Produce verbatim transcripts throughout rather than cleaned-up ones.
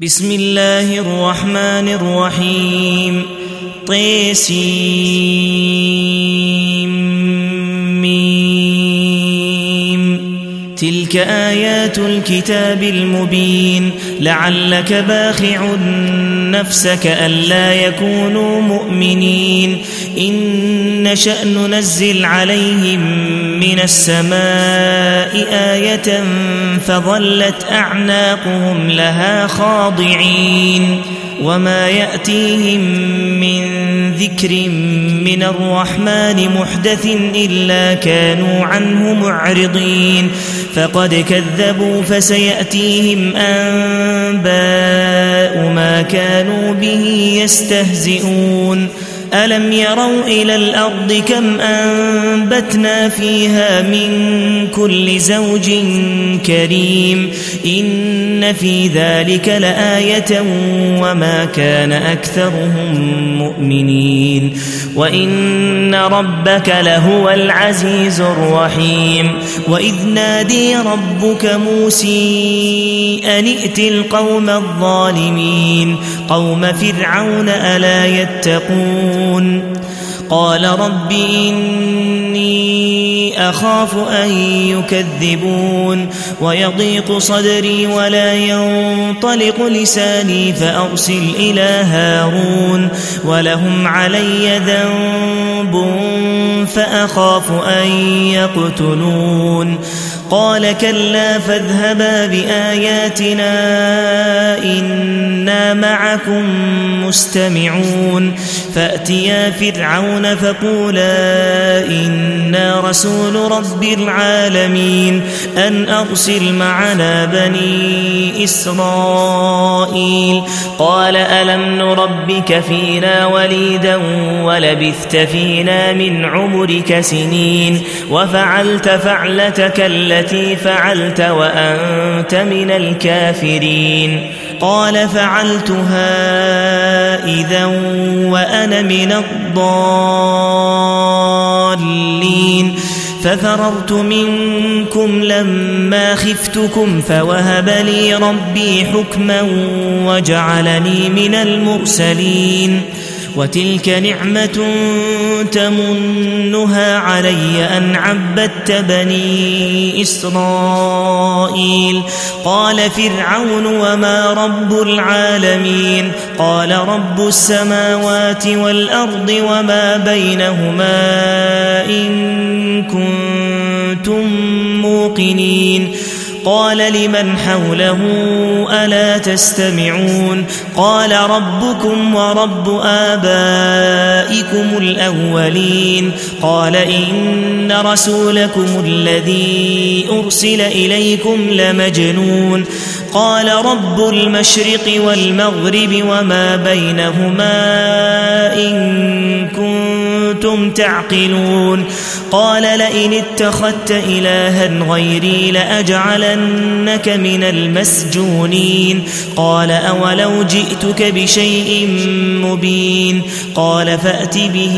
بسم الله الرحمن الرحيم. طيسيم. تلك آيات الكتاب المبين. لعلك باخع نفسك ألا يكونوا مؤمنين. إن نشأ ننزل عليهم من السماء آية فظلت أعناقهم لها خاضعين وما يأتيهم من ذكر من الرحمن محدث إلا كانوا عنه معرضين. فقد كذبوا فسيأتيهم أنباء ما كانوا به يستهزئون. ألم يروا إلى الأرض كم أنبتنا فيها من كل زوج كريم. إن في ذلك لآية وما كان أكثرهم مؤمنين وإن ربك لهو العزيز الرحيم. وإذ نادي ربك موسى أن ائت القوم الظالمين قوم فرعون ألا يتقون. قال رب إني أخاف أن يكذبون ويضيق صدري ولا ينطلق لساني فأرسل إلى هارون ولهم علي ذنب فأخاف أن يقتلون. قال كلا فاذهبا بآياتنا إنا معكم مستمعون. فأتيا فرعون فقولا إنا رسول رب العالمين أن أرسل معنا بني إسرائيل. قال ألم نربك فينا وليدا ولبثت فينا من عمرك سنين وفعلت فعلتك التي فعلت وأنت من الكافرين. قال فعلتها إذا وأنا من الضالين ففررت منكم لما خفتكم فوهب لي ربي حكما وجعلني من المرسلين. وتلك نعمة تمنها علي أن عبدت بني إسرائيل. قال فرعون وما رب العالمين. قال رب السماوات والأرض وما بينهما إن كنتم موقنين. قال لمن حوله ألا تستمعون. قال ربكم ورب آبائكم الأولين. قال إن رسولكم الذي أرسل إليكم لمجنون. قال رب المشرق والمغرب وما بينهما إن كنتم تعقلون. قال لئن اتخذت إلها غيري لأجعلنك من المسجونين. قال أولو جئتك بشيء مبين. قال فأت به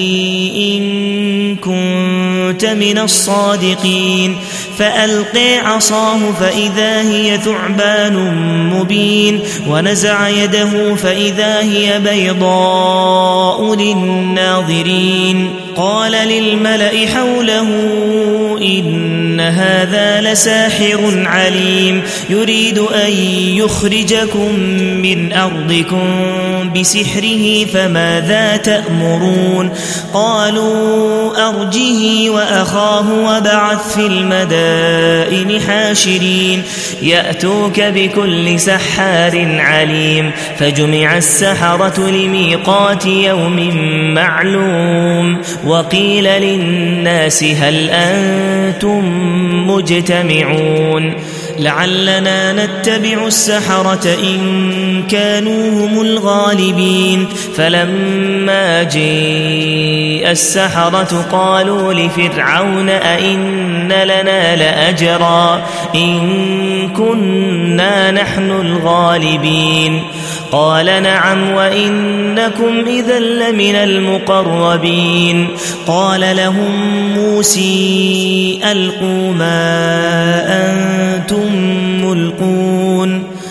إن كنت من الصادقين. فألقي عصاه فإذا هي ثعبان مبين ونزع يده فإذا هي بيضاء للناظرين. قال للملأ حوله إن هذا لساحر عليم يريد أن يخرجكم من أرضكم بسحره فماذا تأمرون. قالوا أرجه وأخاه وابعث في المدائن حاشرين يأتوك بكل سحار عليم. فجمع السحرة لميقات يوم معلوم. وقيل للناس هل أنتم مجتمعون لعلنا نتبع السحرة إن كانوا هم الغالبين. فلما جاء السحرة قالوا لفرعون أئن لنا لأجرا إن كنا نحن الغالبين. قال نعم وإنكم إذا لمن المقربين. قال لهم موسى ألقوا ما أنتم ملقون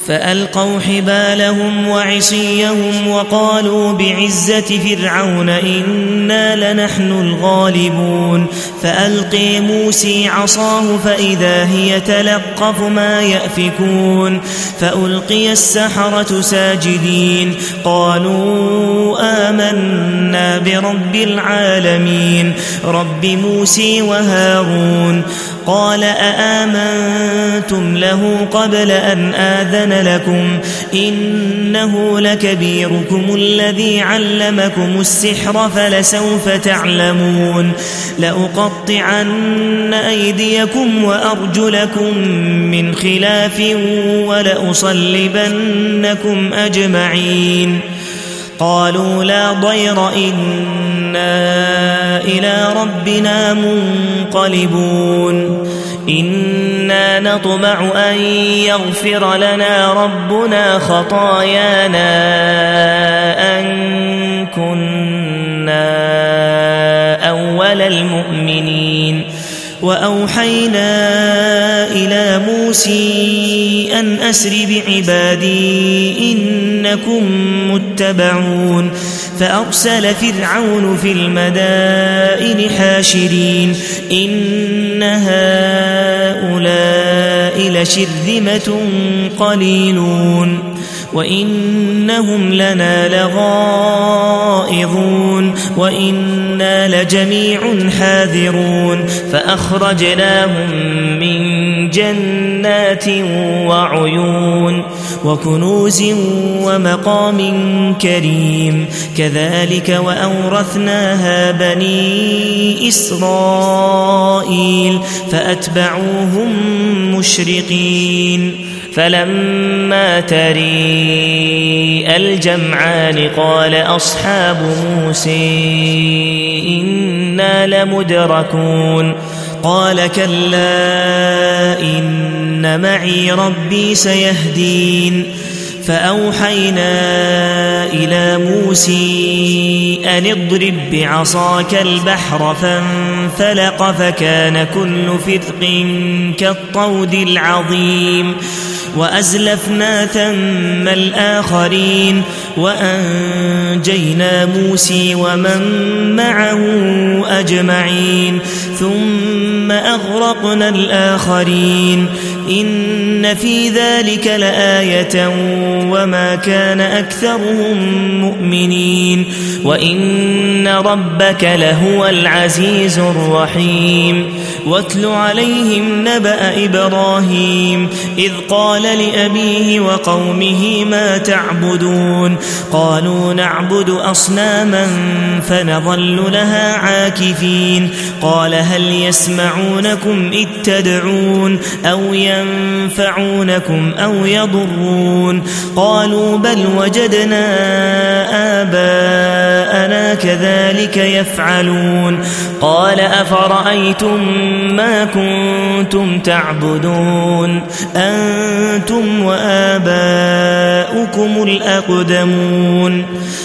فألقوا حبالهم وعصيهم وقالوا بعزة فرعون إنا لنحن الغالبون فألقي موسى عصاه فإذا هي تلقف ما يأفكون فألقي السحرة ساجدين قالوا آمنا برب العالمين رب موسى وهارون قال أآمنتم له قبل أن آذن لكم إنه لكبيركم الذي علمكم السحر فلسوف تعلمون لأقطعن أيديكم وأرجلكم من خلاف ولأصلبنكم أجمعين قالوا لا ضير إنا إلى ربنا منقلبون إنا نطمع أن يغفر لنا ربنا خطايانا أن كنا أول المؤمنين وأوحينا إلى موسى أن أسر بعبادي إنكم متبعون فأرسل فرعون في المدائن حاشرين إن هؤلاء لشرذمة قليلون وإنهم لنا لغائظون وإنا لجميع حاذرون فأخرجناهم من جنات وعيون وكنوز ومقام كريم كذلك وأورثناها بني إسرائيل فأتبعوهم مشرقين فلما تري الجمعان قال أصحاب موسى إنا لمدركون قال كلا إن معي ربي سيهدين فأوحينا إلى موسى أن اضرب بعصاك البحر فانفلق فكان كل فرق كالطود العظيم وأزلفنا ثم الآخرين وأنجينا موسى ومن معه أجمعين ثم أغرقنا الآخرين إن في ذلك لآية وما كان أكثرهم مؤمنين وإن ربك لهو العزيز الرحيم واتل عليهم نبأ إبراهيم إذ قال لأبيه وقومه ما تعبدون قالوا نعبد أصناما فنظل لها عاكفين قال هل يسمعونكم إذ تدعون أو ينفعونكم أو يضرون قالوا بل وجدنا آباءنا كذلك يفعلون قال أفرأيتم ما كنتم تعبدون أنتم وآباؤكم الأقدمون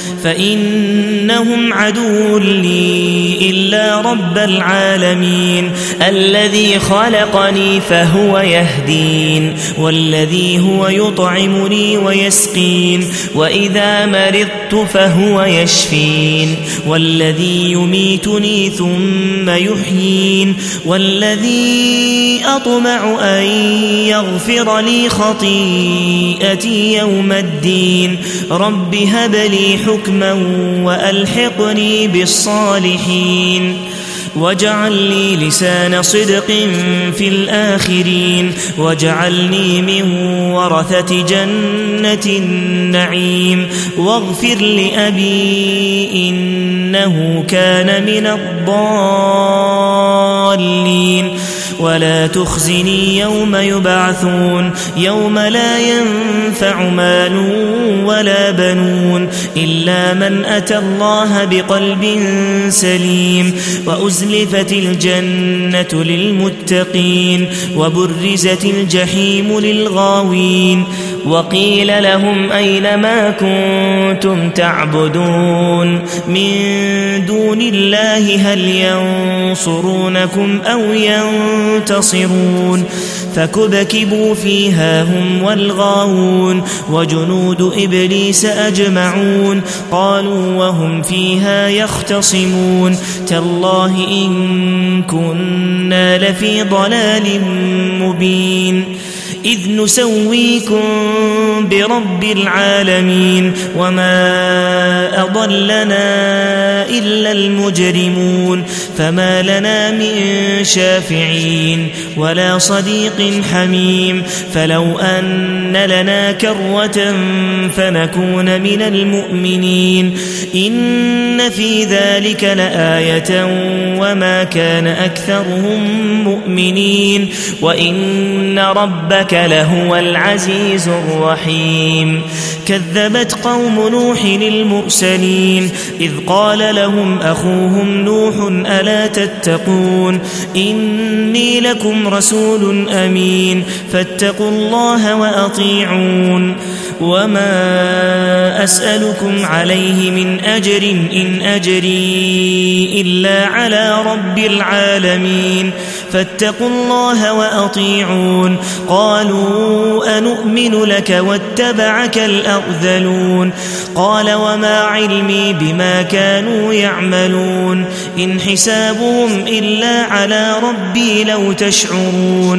فإنهم عدو لي إلا رب العالمين الذي خلقني فهو يهدين والذي هو يطعمني ويسقين وإذا مرضت فهو يشفين والذي يميتني ثم يحيين والذي أطمع أن يغفر لي خطيئتي يوم الدين رب هب لي حكما وألحقني بالصالحين واجعل لي لسان صدق في الآخرين واجعلني من ورثة جنة النعيم واغفر لأبي إنه كان من الضالين ولا تخزني يوم يبعثون يوم لا ينفع مال ولا بنون إلا من أتى الله بقلب سليم وأزلفت الجنة للمتقين وبرزت الجحيم للغاوين وقيل لهم أين ما كنتم تعبدون من دون الله هل ينصرونكم أو ينتصرون فكبكبوا فيها هم والغاوون وجنود إبليس أجمعون قالوا وهم فيها يختصمون تالله إن كنا لفي ضلال مبين إذ نسويكم برب العالمين وما أضلنا إلا المجرمون فما لنا من شافعين ولا صديق حميم فلو أن لنا كروة فنكون من المؤمنين إن في ذلك لآية وما كان أكثرهم مؤمنين وإن ربك لهو العزيز الرحيم كذبت قوم نوح المرسلين إذ قال لهم أخوهم نوح ألا تتقون إني لكم رسول أمين فاتقوا الله وأطيعون وما أسألكم عليه من أجر إن أجري إلا على رب العالمين فاتقوا الله وأطيعون قالوا أنؤمن لك واتبعك الأرذلون قال وما علمي بما كانوا يعملون إن حسابهم إلا على ربي لو تشعرون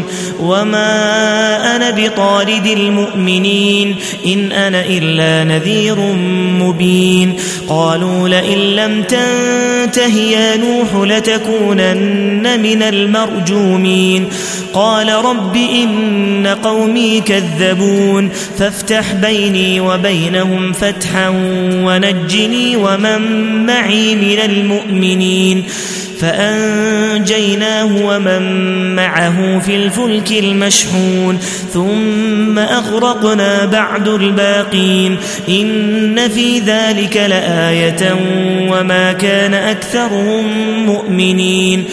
وما أنا بطارد المؤمنين إن أنا إلا نذير مبين قالوا لئن لم تنته يا نوح لتكونن من المرجومين قال رب إن قومي كذبون فافتح بيني وبينهم فتحا ونجني ومن معي من المؤمنين فأنجيناه ومن معه في الفلك المشحون ثم أغرقنا بعد الباقين إن في ذلك لآية وما كان أكثرهم مؤمنين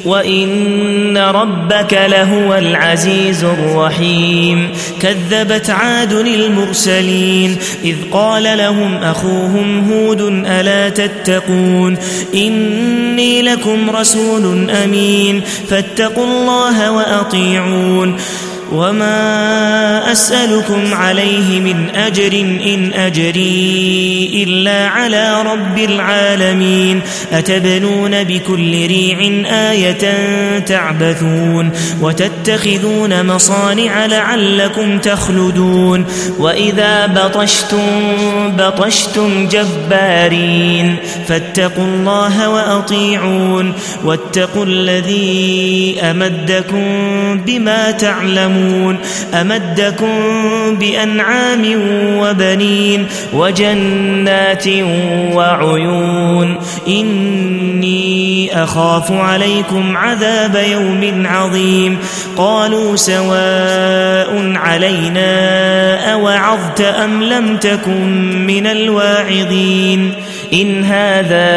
وإن ربك لهو العزيز الرحيم كذبت عاد المرسلين إذ قال لهم أخوهم هود ألا تتقون إني لكم رسول أمين فاتقوا الله وأطيعون وما أسألكم عليه من أجر إن أجري إلا على رب العالمين أتبنون بكل ريع آية تعبثون وتتخذون مصانع لعلكم تخلدون وإذا بطشتم بطشتم جبارين فاتقوا الله وأطيعون واتقوا الذي أمدكم بما تعلمون أمدكم بأنعام وبنين وجنات وعيون إني أخاف عليكم عذاب يوم عظيم قالوا سواء علينا أوعظت أم لم تكن من الواعظين إن هذا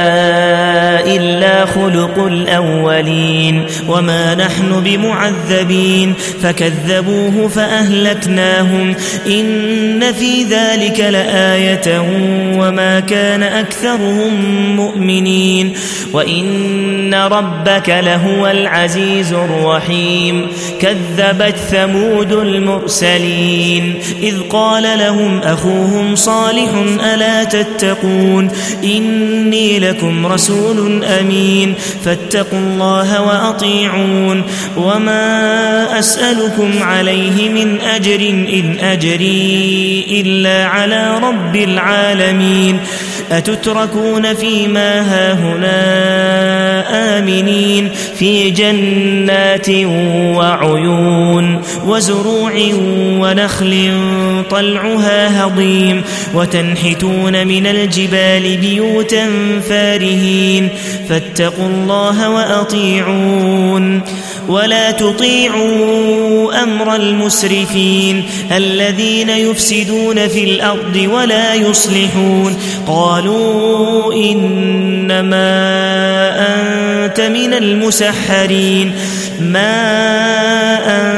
إلا خلق الأولين وما نحن بمعذبين فكذبوه فأهلكناهم إن في ذلك لآية وما كان أكثرهم مؤمنين وإن ربك لهو العزيز الرحيم كذبت ثمود المرسلين إذ قال لهم أخوهم صالح ألا تتقون إني لكم رسول أمين فاتقوا الله وأطيعون وما أسألكم عليه من أجر إن أجري إلا على رب العالمين أتتركون فيما هاهنا آمنين في جنات وعيون وزروع ونخل طلعها هضيم وتنحتون من الجبال بيوتا فارهين فاتقوا الله وأطيعون ولا تطيعوا أمر المسرفين الذين يفسدون في الأرض ولا يصلحون قالوا إنما أنت من المسحرين ما أنت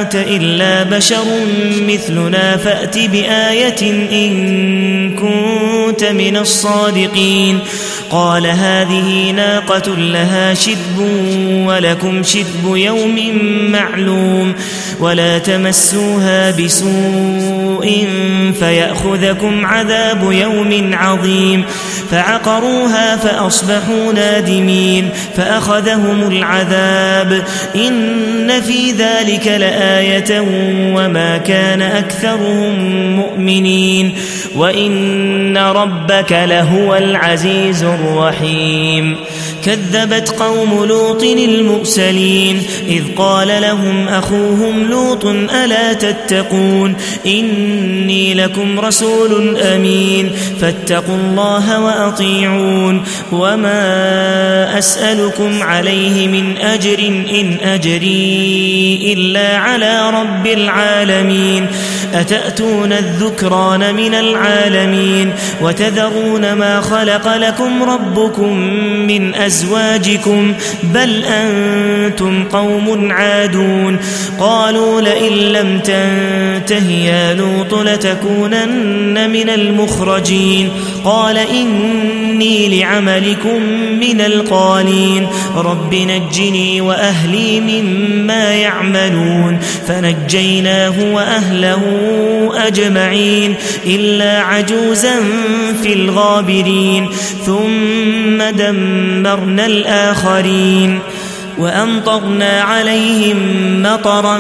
أنت إلا بشر مثلنا فأت بآية إن كنت من الصادقين قال هذه ناقة لها شرب ولكم شرب يوم معلوم ولا تمسوها بسوء فيأخذكم عذاب يوم عظيم فعقروها فأصبحوا نادمين فأخذهم العذاب إن في ذلك لآية وما كان أكثرهم مؤمنين وإن ربك لهو العزيز الرحيم كذبت قوم لوط المرسلين إذ قال لهم أخوهم لوط ألا تتقون إني لكم رسول أمين فاتقوا الله وأطيعون وما أسألكم عليه من أجر إن أجري إلا على رب العالمين أتأتون الذكران من العالمين وتذرون ما خلق لكم ربكم من أزواجكم بل أنتم قوم عادون قالوا لئن لم تنته يا لوط لتكونن من المخرجين قال إني لعملكم من القالين رب نجني وأهلي مما يعملون فنجيناه وأهله أجمعين إلا عجوزا في الغابرين ثم دمرنا الآخرين وأمطرنا عليهم مطرا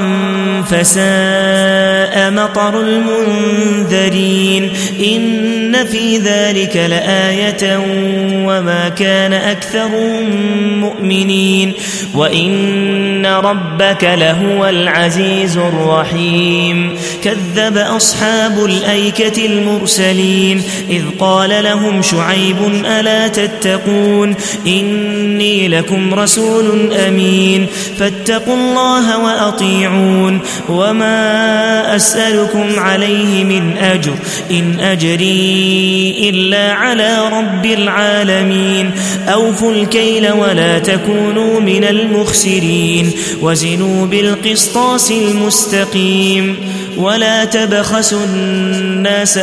فساء مطر المنذرين إن في ذلك لآية وما كان أكثرهم مؤمنين وإن ربك لهو العزيز الرحيم كذب أصحاب الأيكة المرسلين إذ قال لهم شعيب ألا تتقون إني لكم رسول أمين فاتقوا الله وأطيعون وما أسألكم عليه من أجر إن أجري إلا على رب العالمين أوفوا الكيل ولا تكونوا من المخسرين وزنوا بالقسطاس المستقيم ولا تبخسوا الناس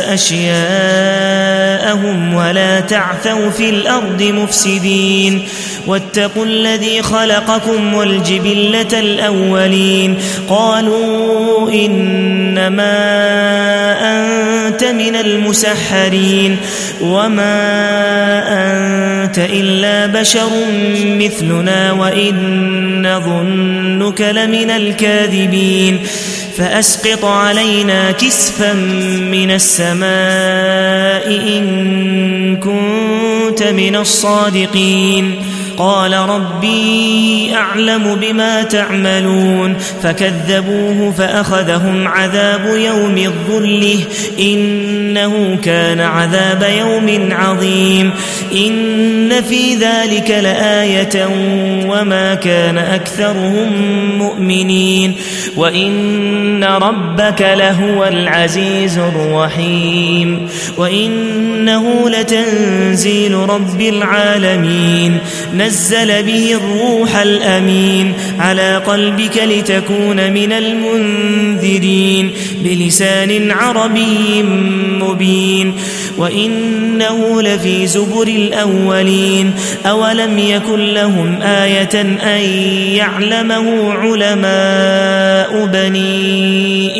أشياءهم ولا تعثوا في الأرض مفسدين واتقوا الذي خلقكم والجبلة الأولين قالوا إنما أنت من المسحرين وما أنت إلا بشر مثلنا وإن نظنك لمن الكاذبين فأسقط علينا كسفا من السماء إن كنت من الصادقين قال ربي أعلم بما تعملون فكذبوه فأخذهم عذاب يوم الظله إنه كان عذاب يوم عظيم إن في ذلك لآية وما كان أكثرهم مؤمنين وإن ربك لهو العزيز الرحيم وإنه لتنزيل رب العالمين نزل به الروح الأمين على قلبك لتكون من المنذرين بلسان عربي مبين وإنه لفي زبر الأولين أولم يكن لهم آية أن يعلمه علماء بني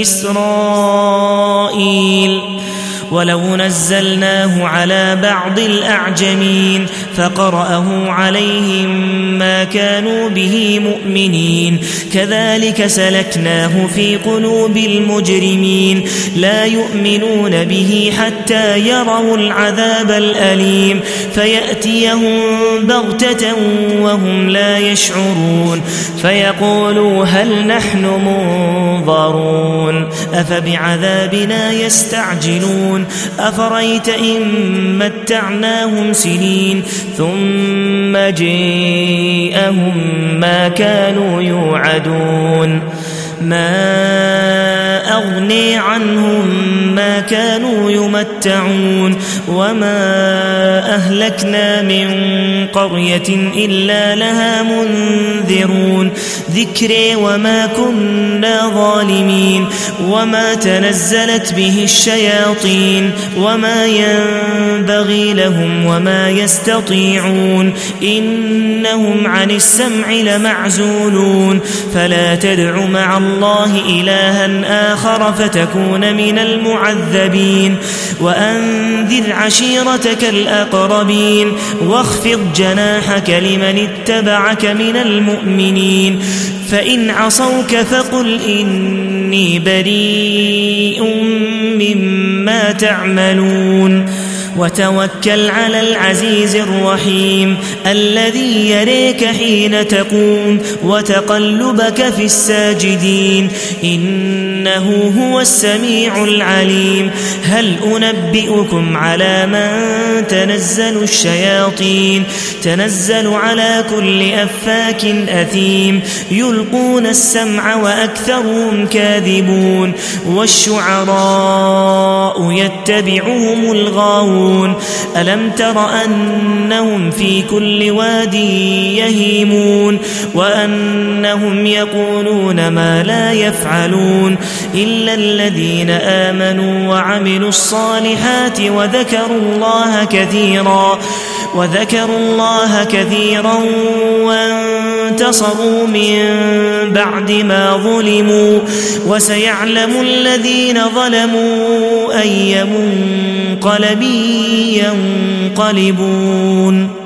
إسرائيل ولو نزلناه على بعض الأعجمين فقرأه عليهم ما كانوا به مؤمنين كذلك سلكناه في قلوب المجرمين لا يؤمنون به حتى يروا العذاب الأليم فيأتيهم بغتة وهم لا يشعرون فيقولوا هل نحن منظرون أفبعذابنا يستعجلون أفرأيت إن متعناهم سنين ثم جاءهم ما كانوا يوعدون ما أغني عنهم ما كانوا يمتعون وما أهلكنا من قرية إلا لها منذرون ذكري وما كنا ظالمين وما تنزلت به الشياطين وما ينبغي لهم وما يستطيعون إنهم عن السمع لمعزولون فلا تدع مع الله إلها آخر فتكون من المعذبين وأنذر عشيرتك الأقربين واخفض جناحك لمن اتبعك من المؤمنين فإن عصوك فقل إني بريء مما تعملون وتوكل على العزيز الرحيم الذي يريك حين تقوم وتقلبك في الساجدين إنه هو السميع العليم هل أنبئكم على من تنزل الشياطين تنزل على كل أفاك أثيم يلقون السمع وأكثرهم كاذبون والشعراء يتبعهم الغاوون ألم تر أنهم في كل واد يهيمون وأنهم يقولون ما لا يفعلون إلا الذين آمنوا وعملوا الصالحات وذكروا الله كثيرا وذكروا الله كثيرا وانتصروا من بعد ما ظلموا وسيعلم الذين ظلموا أي منقلب ينقلبون